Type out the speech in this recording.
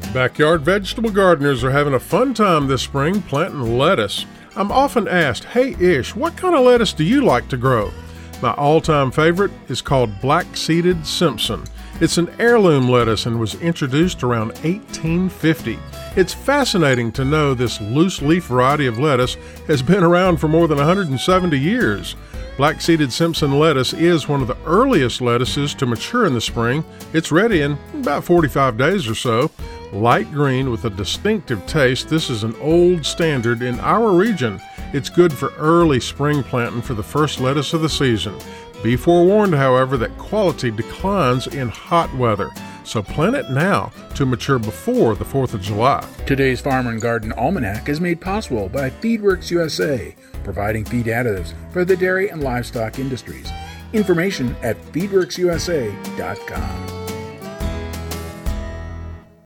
Backyard vegetable gardeners are having a fun time this spring planting lettuce. I'm often asked, "Hey Ish, what kind of lettuce do you like to grow?" My all-time favorite is called Black-Seeded Simpson. It's an heirloom lettuce and was introduced around 1850. It's fascinating to know this loose-leaf variety of lettuce has been around for more than 170 years. Black-Seeded Simpson lettuce is one of the earliest lettuces to mature in the spring. It's ready in about 45 days or so. Light green with a distinctive taste, this is an old standard in our region. It's good for early spring planting for the first lettuce of the season. Be forewarned, however, that quality declines in hot weather, so plant it now to mature before the 4th of July. Today's Farm and Garden Almanac is made possible by Feedworks USA, providing feed additives for the dairy and livestock industries. Information at feedworksusa.com.